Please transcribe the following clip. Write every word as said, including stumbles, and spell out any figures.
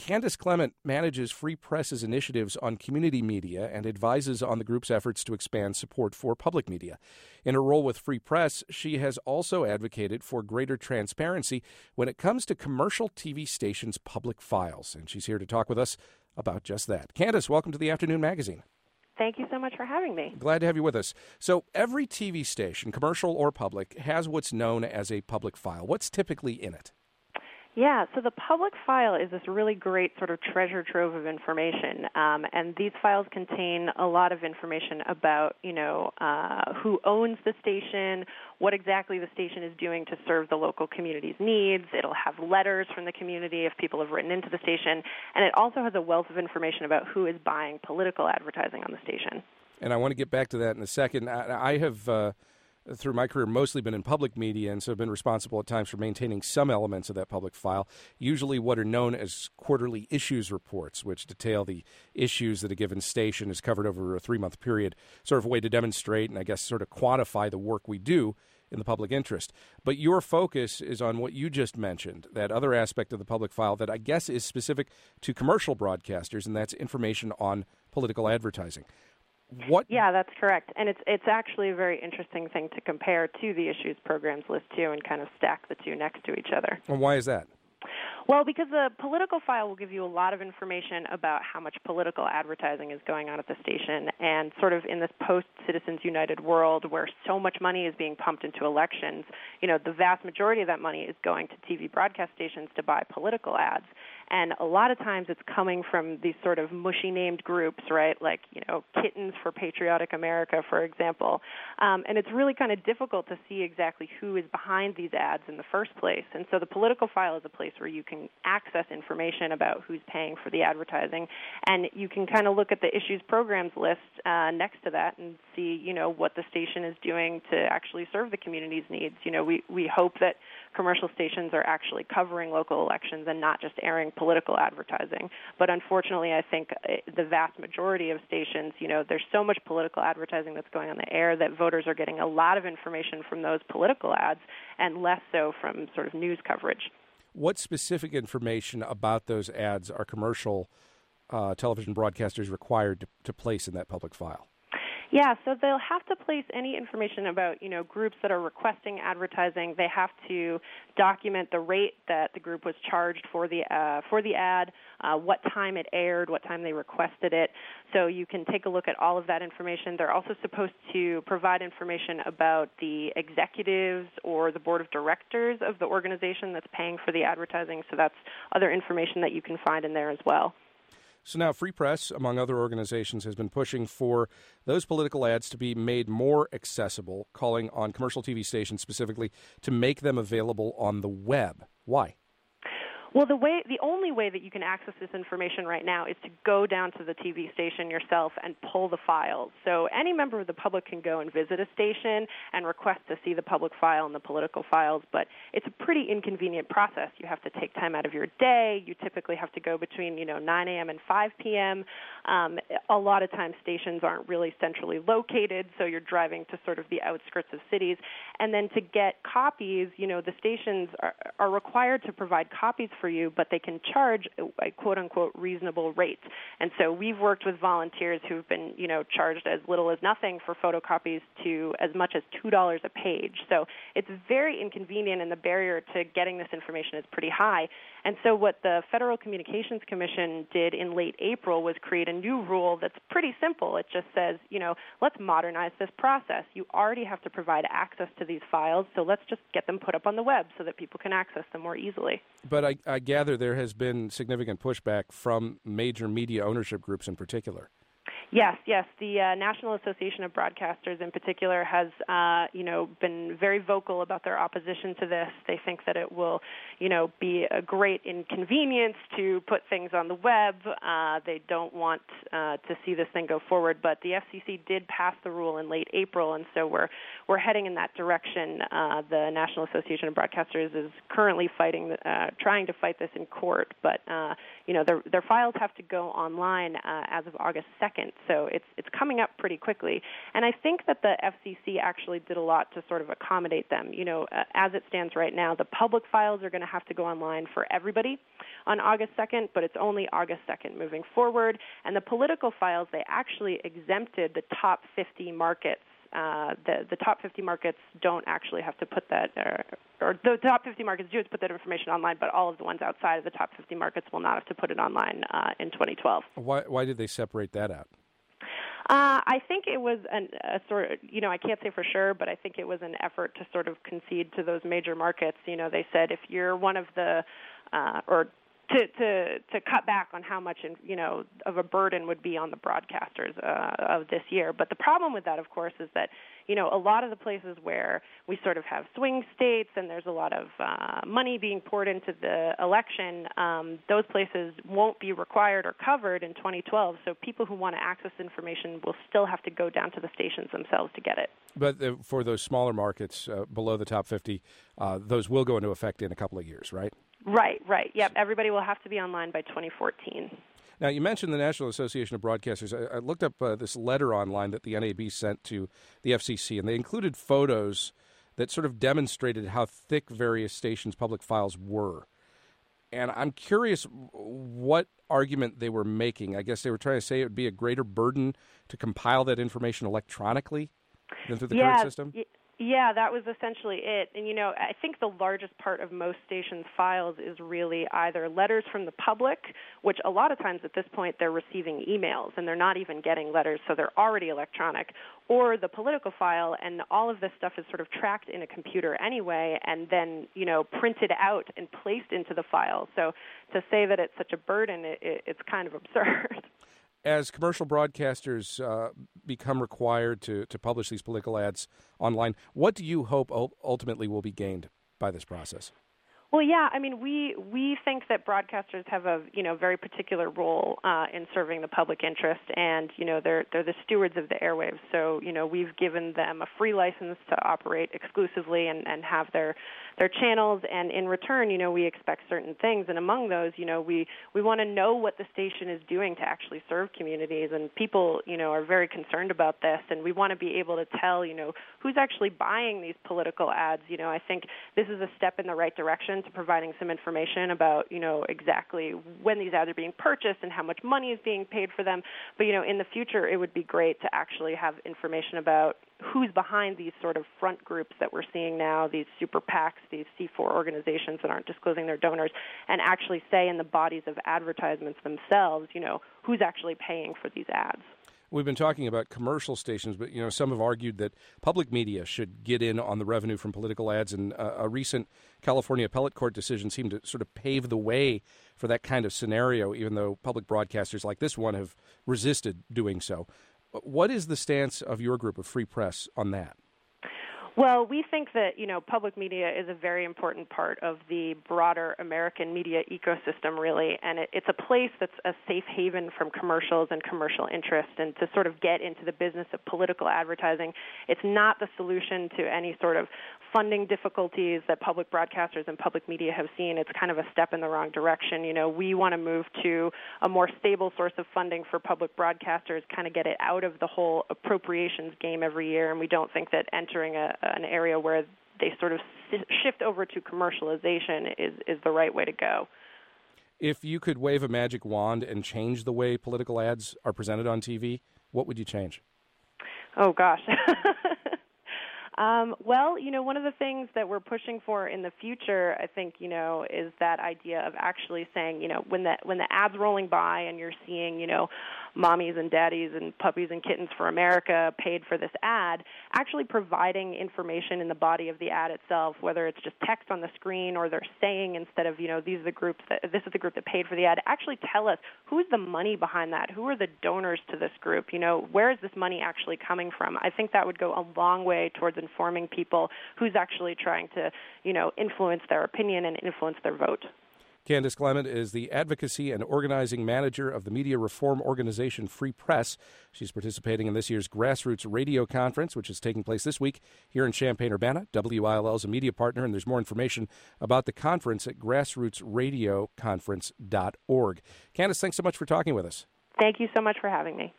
Candace Clement manages Free Press's initiatives on community media and advises on the group's efforts to expand support for public media. In her role with Free Press, she has also advocated for greater transparency when it comes to commercial T V stations' public files. And she's here to talk with us about just that. Candace, welcome to the Afternoon Magazine. Thank you so much for having me. Glad to have you with us. So every T V station, commercial or public, has what's known as a public file. What's typically in it? Yeah, so the public file is this really great sort of treasure trove of information, um, and these files contain a lot of information about, you know, uh, who owns the station, what exactly the station is doing to serve the local community's needs. It'll have letters from the community if people have written into the station, and it also has a wealth of information about who is buying political advertising on the station. And I want to get back to that in a second. I, I have... Uh through my career, mostly been in public media, and so have been responsible at times for maintaining some elements of that public file, usually what are known as quarterly issues reports, which detail the issues that a given station is covered over a three-month period, sort of a way to demonstrate and, I guess, sort of quantify the work we do in the public interest. But your focus is on what you just mentioned, that other aspect of the public file that I guess is specific to commercial broadcasters, and that's information on political advertising. What? Yeah, that's correct. And it's it's actually a very interesting thing to compare to the issues programs list, too, and kind of stack the two next to each other. And why is that? Well, because the political file will give you a lot of information about how much political advertising is going on at the station, and sort of in this post-Citizens United world where so much money is being pumped into elections, you know, the vast majority of that money is going to T V broadcast stations to buy political ads. And a lot of times it's coming from these sort of mushy named groups, right, like, you know, Kittens for Patriotic America, for example. Um, and it's really kind of difficult to see exactly who is behind these ads in the first place. And so the political file is a place where you can access information about who's paying for the advertising. And you can kind of look at the issues programs list uh, next to that and see, you know, what the station is doing to actually serve the community's needs. You know, we, we hope that commercial stations are actually covering local elections and not just airing political advertising. But unfortunately, I think the vast majority of stations, you know, there's so much political advertising that's going on the air that voters are getting a lot of information from those political ads and less so from sort of news coverage. What specific information about those ads are commercial uh, television broadcasters required to, to place in that public file? Yeah, so they'll have to place any information about, you know, groups that are requesting advertising. They have to document the rate that the group was charged for the uh, for the ad, uh, what time it aired, what time they requested it. So you can take a look at all of that information. They're also supposed to provide information about the executives or the board of directors of the organization that's paying for the advertising. So that's other information that you can find in there as well. So now Free Press, among other organizations, has been pushing for those political ads to be made more accessible, calling on commercial T V stations specifically to make them available on the web. Why? Well, the way, the only way that you can access this information right now is to go down to the T V station yourself and pull the files. So any member of the public can go and visit a station and request to see the public file and the political files, but it's a pretty inconvenient process. You have to take time out of your day. You typically have to go between, you know, nine a.m. and five p.m. Um, a lot of times stations aren't really centrally located, so you're driving to sort of the outskirts of cities. And then to get copies, you know, the stations are, are required to provide copies for you, but they can charge a quote-unquote reasonable rate. And so we've worked with volunteers who've been, you know, charged as little as nothing for photocopies to as much as two dollars a page. So it's very inconvenient, and the barrier to getting this information is pretty high. And so what the Federal Communications Commission did in late April was create a new rule that's pretty simple. It just says, you know, let's modernize this process. You already have to provide access to these files, so let's just get them put up on the web so that people can access them more easily. But I, I gather there has been significant pushback from major media ownership groups in particular. Yes, yes. The uh, National Association of Broadcasters in particular has, uh, you know, been very vocal about their opposition to this. They think that it will, you know, be a great inconvenience to put things on the web. Uh, they don't want uh, to see this thing go forward. But the F C C did pass the rule in late April, and so we're we're heading in that direction. Uh, the National Association of Broadcasters is currently fighting, uh, trying to fight this in court. But uh, you know, their their files have to go online uh, as of August second. So it's it's coming up pretty quickly. And I think that the F C C actually did a lot to sort of accommodate them. You know, uh, as it stands right now, the public files are going to have to go online for everybody on August second, but it's only August second moving forward. And the political files, they actually exempted the top fifty markets. Uh, the, the top fifty markets don't actually have to put that, uh, or the top fifty markets do have to put that information online, but all of the ones outside of the top fifty markets will not have to put it online uh, in twenty twelve. Why, why did they separate that out? Uh, I think it was an, a sort of, you know, I can't say for sure, but I think it was an effort to sort of concede to those major markets. You know, they said if you're one of the, uh, or to, to to cut back on how much, you know, of a burden would be on the broadcasters uh, of this year. But the problem with that, of course, is that, you know, a lot of the places where we sort of have swing states and there's a lot of uh, money being poured into the election, um, those places won't be required or covered in twenty twelve. So people who want to access information will still have to go down to the stations themselves to get it. But uh, for those smaller markets uh, below the top fifty, uh, those will go into effect in a couple of years, right? Right, right. Yep, everybody will have to be online by twenty fourteen. Now, you mentioned the National Association of Broadcasters. I, I looked up uh, this letter online that the N A B sent to the F C C, and they included photos that sort of demonstrated how thick various stations' public files were. And I'm curious what argument they were making. I guess they were trying to say it would be a greater burden to compile that information electronically than through the yeah, current system? Y- Yeah, that was essentially it. And, you know, I think the largest part of most stations' files is really either letters from the public, which a lot of times at this point they're receiving emails and they're not even getting letters, so they're already electronic, or the political file, and all of this stuff is sort of tracked in a computer anyway and then, you know, printed out and placed into the file. So to say that it's such a burden, it, it, it's kind of absurd. As commercial broadcasters uh, become required to, to publish these political ads online, what do you hope ultimately will be gained by this process? Well, yeah, I mean, we we think that broadcasters have a you know very particular role uh, in serving the public interest, and you know they're they're the stewards of the airwaves. So you know we've given them a free license to operate exclusively and, and have their their channels, and in return, you know we expect certain things, and among those, you know we we want to know what the station is doing to actually serve communities, and people you know are very concerned about this, and we want to be able to tell you know who's actually buying these political ads. You know I think this is a step in the right direction to providing some information about, you know, exactly when these ads are being purchased and how much money is being paid for them. But, you know, in the future, it would be great to actually have information about who's behind these sort of front groups that we're seeing now, these super PACs, these C four organizations that aren't disclosing their donors, and actually say in the bodies of advertisements themselves, you know, who's actually paying for these ads. We've been talking about commercial stations, but you know some have argued that public media should get in on the revenue from political ads, and uh, a recent California appellate court decision seemed to sort of pave the way for that kind of scenario, even though public broadcasters like this one have resisted doing so. What is the stance of your group of Free Press on that? Well, we think that, you know, public media is a very important part of the broader American media ecosystem, really, and it, it's a place that's a safe haven from commercials and commercial interest, and to sort of get into the business of political advertising, it's not the solution to any sort of funding difficulties that public broadcasters and public media have seen. It's kind of a step in the wrong direction. You know, we want to move to a more stable source of funding for public broadcasters, kind of get it out of the whole appropriations game every year, and we don't think that entering a, an area where they sort of shift over to commercialization is, is the right way to go. If you could wave a magic wand and change the way political ads are presented on T V, what would you change? Oh, gosh. Um, well, you know, one of the things that we're pushing for in the future, I think, you know, is that idea of actually saying, you know, when the when the ad's rolling by and you're seeing, you know, mommies and daddies and puppies and kittens for America paid for this ad, actually providing information in the body of the ad itself, whether it's just text on the screen or they're saying instead of, you know, these are the groups that this is the group that paid for the ad, actually tell us who's the money behind that, who are the donors to this group, you know, where is this money actually coming from? I think that would go a long way towards informing people who's actually trying to, you know, influence their opinion and influence their vote. Candace Clement is the Advocacy and Organizing Manager of the media reform organization Free Press. She's participating in this year's Grassroots Radio Conference, which is taking place this week here in Champaign-Urbana. W I L L is a media partner, and there's more information about the conference at grassroots radio conference dot org. Candace, thanks so much for talking with us. Thank you so much for having me.